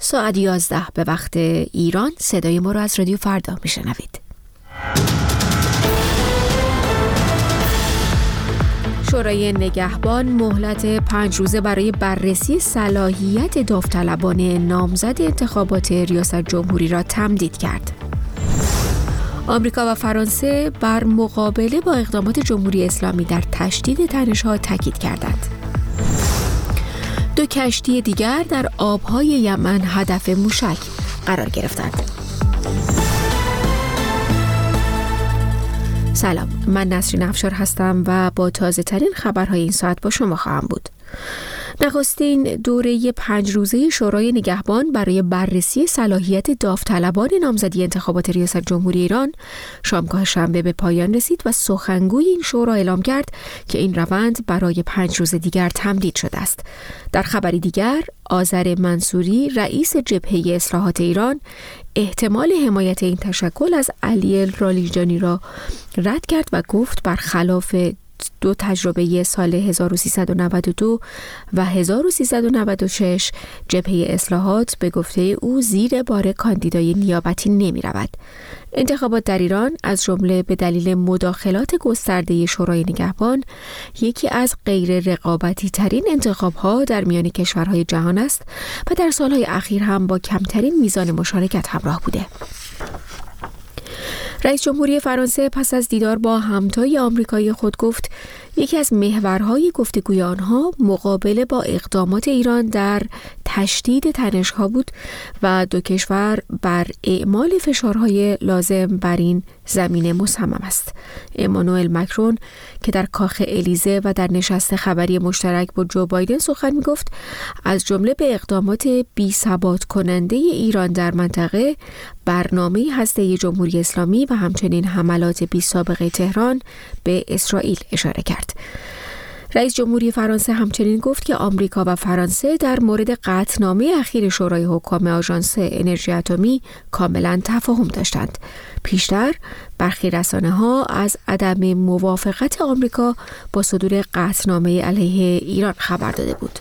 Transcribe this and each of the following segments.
ساعت 11 به وقت ایران صدای ما رو از رادیو فردا میشنوید. شورای نگهبان مهلت 5 روزه برای بررسی صلاحیت داوطلبان نامزد انتخابات ریاست جمهوری را تمدید کرد. آمریکا و فرانسه بر مقابله با اقدامات جمهوری اسلامی در تشدید تنش‌ها تاکید کردند. 2 کشتی دیگر در آبهای یمن هدف موشک قرار گرفتند. سلام، من نسرین افشار هستم و با تازه ترین خبرهای این ساعت با شما خواهم بود. نخستین دوره 5 روزه شورای نگهبان برای بررسی صلاحیت داوطلبان نامزدی انتخابات ریاست جمهوری ایران شامگاه شنبه به پایان رسید و سخنگوی این شورا اعلام کرد که این روند برای 5 روز دیگر تمدید شده است. در خبری دیگر، آذر منصوری رئیس جبهه اصلاحات ایران احتمال حمایت این تشکل از علی لاریجانی را رد کرد و گفت برخلاف 2 تجربه سال 1392 و 1396 جبهه اصلاحات به گفته او زیر بار کاندیدای نیابتی نمی رود. انتخابات در ایران از جمله به دلیل مداخلات گسترده شورای نگهبان یکی از غیر رقابتی ترین انتخاب‌ها در میان کشورهای جهان است و در سالهای اخیر هم با کمترین میزان مشارکت همراه بوده. رئیس جمهوری فرانسه پس از دیدار با همتای آمریکایی خود گفت یکی از محورهای گفتگوی آنها مقابله با اقدامات ایران در تشدید تنش‌ها بود و 2 کشور بر اعمال فشارهای لازم بر این زمینه مصمم است. امانوئل مکرون که در کاخ الیزه و در نشست خبری مشترک با جو بایدن سخن می‌گفت، از جمله به اقدامات بی‌ثبات کننده ایران در منطقه، برنامه هسته‌ای جمهوری اسلامی و همچنین حملات بی‌سابقه تهران به اسرائیل اشاره کرد. رئیس جمهوری فرانسه همچنین گفت که آمریکا و فرانسه در مورد قطعنامه اخیر شورای حکام آژانس انرژی اتمی کاملا تفاهم داشتند. پیشتر برخی رسانه‌ها از عدم موافقت آمریکا با صدور قطعنامه علیه ایران خبر داده بود.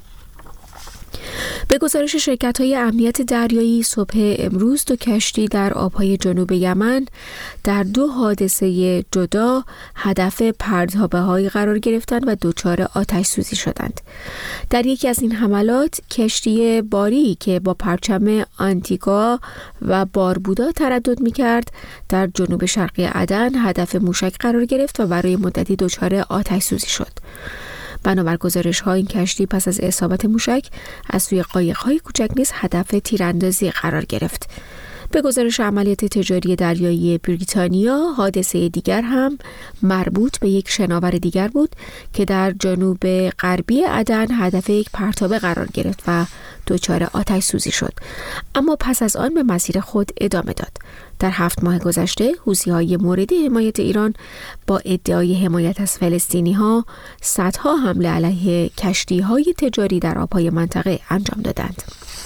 به گزارش شرکت‌های امنیت دریایی، صبح امروز 2 کشتی در آبهای جنوب یمن در 2 حادثه جدا هدف پرتابه‌هایی قرار گرفتند و دچار آتش سوزی شدند. در یکی از این حملات کشتی باری که با پرچم آنتیگوا و باربودا تردد می‌کرد در جنوب شرقی عدن هدف موشک قرار گرفت و برای مدتی دچار آتش سوزی شد. بنابر گزارش‌ها این کشتی پس از اصابت موشک از سوی قایق‌های کوچک نیز هدف تیراندازی قرار گرفت. به گزارش عملیات تجاری دریایی بریتانیا، حادثه دیگر هم مربوط به یک شناور دیگر بود که در جنوب غربی عدن هدف یک پرتابه قرار گرفت و دچار آتش سوزی شد، اما پس از آن به مسیر خود ادامه داد. در 7 ماه گذشته حوثی‌های مورد حمایت ایران با ادعای حمایت از فلسطینی‌ها صدها حمله علیه کشتی‌های تجاری در آب‌های منطقه انجام دادند.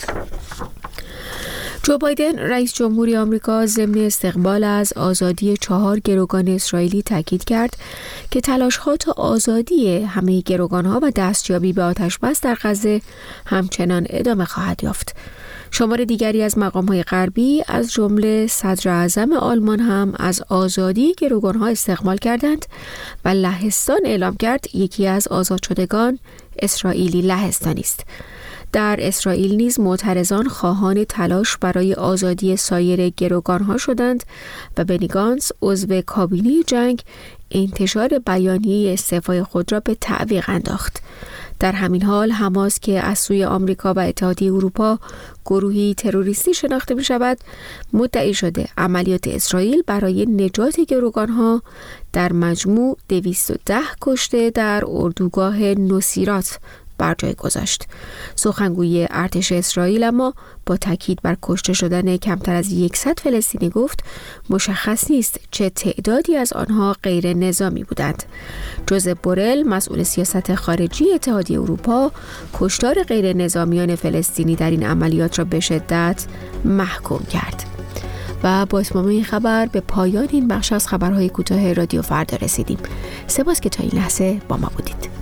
جو بایدن رئیس جمهوری آمریکا ضمن استقبال از آزادی 4 گروگان اسرائیلی تاکید کرد که تلاش‌ها تا آزادی همه گروگان‌ها و دستیابی به آتش‌بس در غزه همچنان ادامه خواهد یافت. شمار دیگری از مقام‌های غربی از جمله صدر اعظم آلمان هم از آزادی گروگان‌ها استقبال کردند و لهستان اعلام کرد یکی از آزاد شدگان اسرائیلی لهستانی است. در اسرائیل نیز معترضان خواهان تلاش برای آزادی سایر گروگان‌ها شدند و بنی گانتز عضو کابینه جنگ انتشار بیانیه استعفای خود را به تعویق انداخت. در همین حال حماس که از سوی آمریکا و اتحادیه اروپا گروهی تروریستی شناخته می شود، مدعی شده عملیات اسرائیل برای نجات گروگان‌ها در مجموع 210 کشته در اردوگاه نصیرات بر جای گذاشت. سخنگوی ارتش اسرائیل اما با تاکید بر کشته شدن کمتر از 100 فلسطینی گفت مشخص نیست چه تعدادی از آنها غیر نظامی بودند. جوزپ بورل مسئول سیاست خارجی اتحادیه اروپا کشتار غیر نظامیان فلسطینی در این عملیات را به شدت محکوم کرد. و با اتمام این خبر به پایان این بخش از خبرهای کوتاه رادیو فردا رسیدیم. سپاس که تا این لحظه با ما بودید.